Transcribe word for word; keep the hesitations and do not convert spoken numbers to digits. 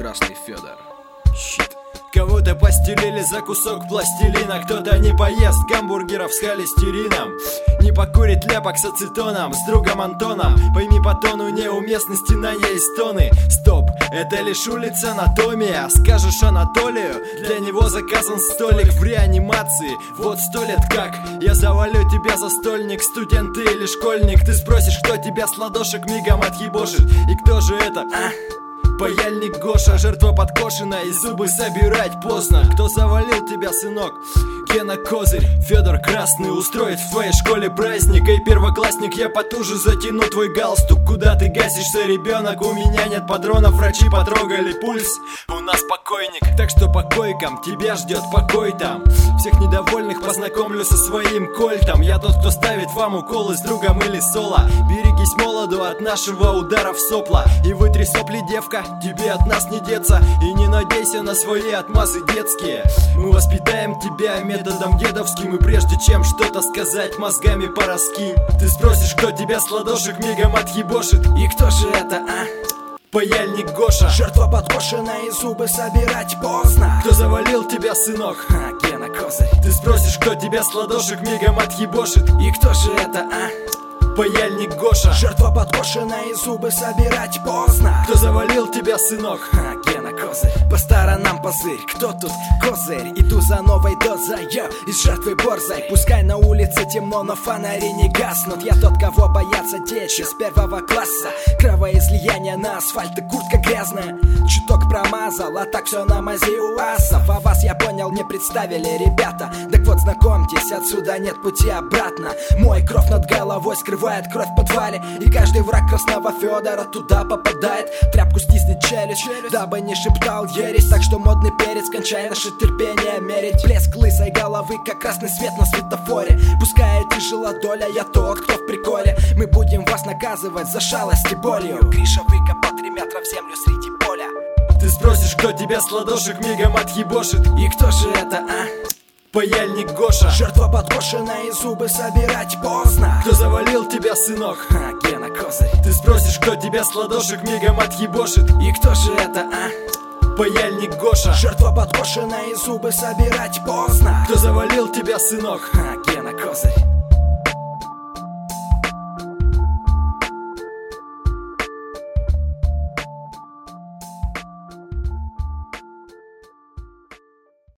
Красный Федор. Щит. Кого-то постелили за кусок пластилина, кто-то не поест гамбургеров с холестерином, не покурит ляпок с ацетоном с другом Антоном. Пойми по тону неуместности на есть тоны. Стоп, это лишь улица анатомия. Скажешь Анатолию, для него заказан столик в реанимации. Вот сто лет как я завалю тебя за стольник, студент ты или школьник. Ты спросишь, кто тебя с ладошек мигом отъебошит. И кто же это? А? Паяльник Гоша, жертва подкошена, и зубы собирать поздно. Кто завалил тебя, сынок? Гена Козырь, Федор Красный устроит в твоей школе праздник. Эй, первоклассник, я потуже затяну твой галстук. Куда ты гасишься, ребенок? У меня нет патронов, врачи потрогали пульс. У нас покойник, так что по койкам тебя ждет покой там. Всех недовольных познакомлю со своим кольтом. Я тот, кто ставит вам уколы с другом или соло. Берегись молоду от нашего удара в сопла. И вытри сопли, девка, тебе от нас не деться. И не надейся на свои отмазы детские. Мы воспитаем тебя методом дедовским. И прежде чем что-то сказать, мозгами пораскинь. Ты спросишь, кто тебя с ладошек мигом отъебошит. И кто же это, а? Паяльник Гоша, жертва подкошена, и зубы собирать поздно. Кто завалил тебя, сынок? А, Гена Козырь. Ты спросишь, кто тебя с ладошек мигом отъебошит. И кто же это, а? Паяльник Гоша, жертва подкошена, и зубы собирать поздно. Кто завалил тебя, сынок? А, Гена Козырь. По сторонам позырь, кто тут козырь? Иду за новой дозой, йо, из жертвы борзой. Пускай на улице темно, но фонари не гаснут. Я тот, кого боятся дети с первого класса. Кровоизлияние на асфальт и куртка грязная. Чуток промазал, а так все на мази у асов. А вас, я понял, не представили, ребята. Так вот, знакомьтесь, отсюда нет пути обратно. Мой кровь над головой скрывает кровь в подвале. И каждый враг Красного Федора туда попадает. Тряпку стиснет челюсть, дабы не шептал ересь. Так что модный перец, кончай наше терпение мерить. Блеск лысой головы, как красный свет на светофоре. Пускай и тяжела доля, я тот, кто в приколе. Мы будем вас наказывать за шалость и болью. Гриша выкопал три метра в землю среди поля. Ты спросишь, кто тебя с ладошек мигом отъебошит. И кто же это, а? Паяльник Гоша, жертва подкошена, и зубы собирать поздно. Кто завалил тебя, сынок? А, Гена Козырь. Ты спросишь, кто тебя с ладошек мигом отъебошит. И кто же это, а? Паяльник Гоша, жертва подкошена, и зубы собирать поздно. Кто завалил тебя, сынок? А, Гена Козырь.